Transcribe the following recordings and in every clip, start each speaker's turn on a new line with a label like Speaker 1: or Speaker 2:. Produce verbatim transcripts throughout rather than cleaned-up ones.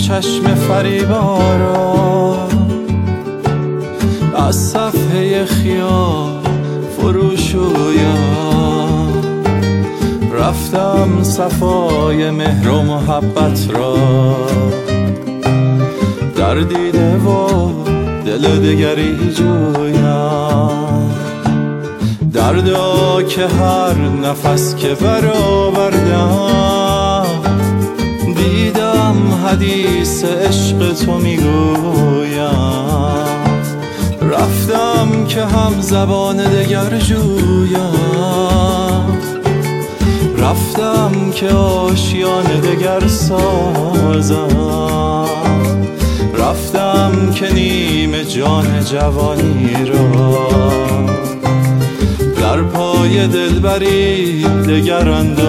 Speaker 1: چشم فریبارا از صفحه خیال فروشویم، رفتم صفای مهر و محبت را در دیده و دل دگری جویم. دردا که هر نفس که برآوردم دیدم حدیث عشق تو میگویم. رفتم که هم زبان دگر جویم، رفتم که آشیان دگر سازم، رفتم که نیم جان جوانی را در پای دلبری دگر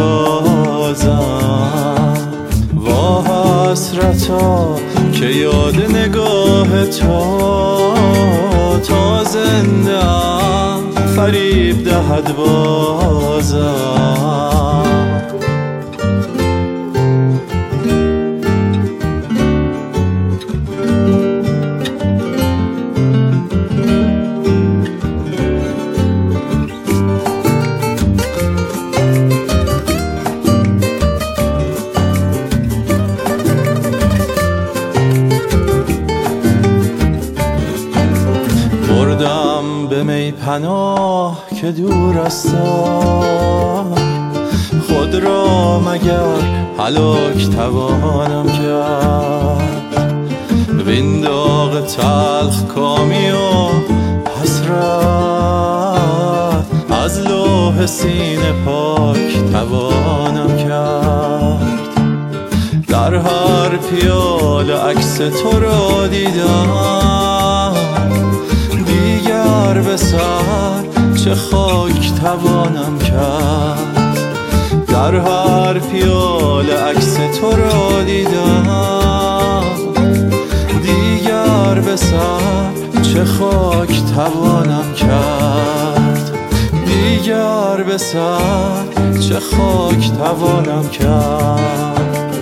Speaker 1: اندازم. وا حسرتا که یاد نگاه تو تا زنده‌ام فریب دهد بازم. بردم به می پناه که دور استم، خود را مگر هلاک توانم کرد. وین داغ تلخ کامی و حسرت از لوح سینه پاک توانم کرد. در هر پیاله عکس تو را دیدم، دیگر به سر چه خاک توانم کرد. در هر پیاله عکس تو را دیدم، دیگر به سر چه خاک توانم کرد. دیگر به سر چه خاک توانم کرد.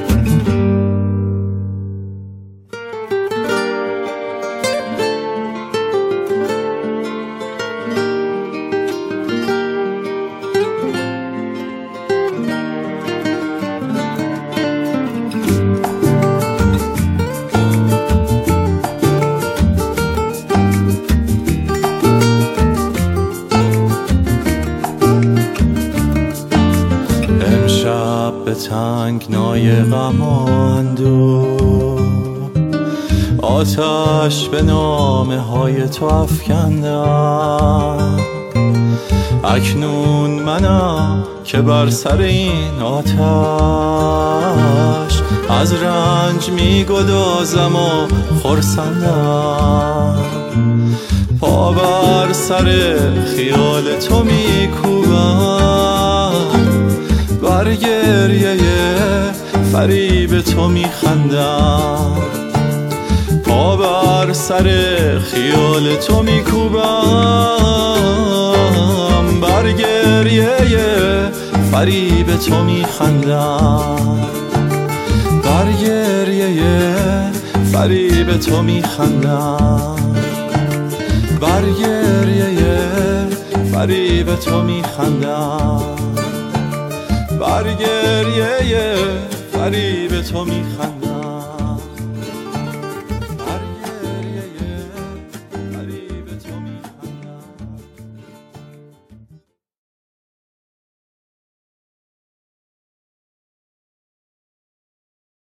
Speaker 1: به تنگنای غم و اندوه آتش به نامه های تو افکندم. اکنون منم که بر سر این آتش از رنج می گدازم و خرسندم. پا بر سر خیال تو می کوبم، بر گریه فریب تو میخندم. پا بر سر خیال تو میکوبم، بر گریه فریب تو میخندم. بر گریه فریب تو میخندم. بر گریه فریب تو میخندم. بر گریه فریب تو میخندم.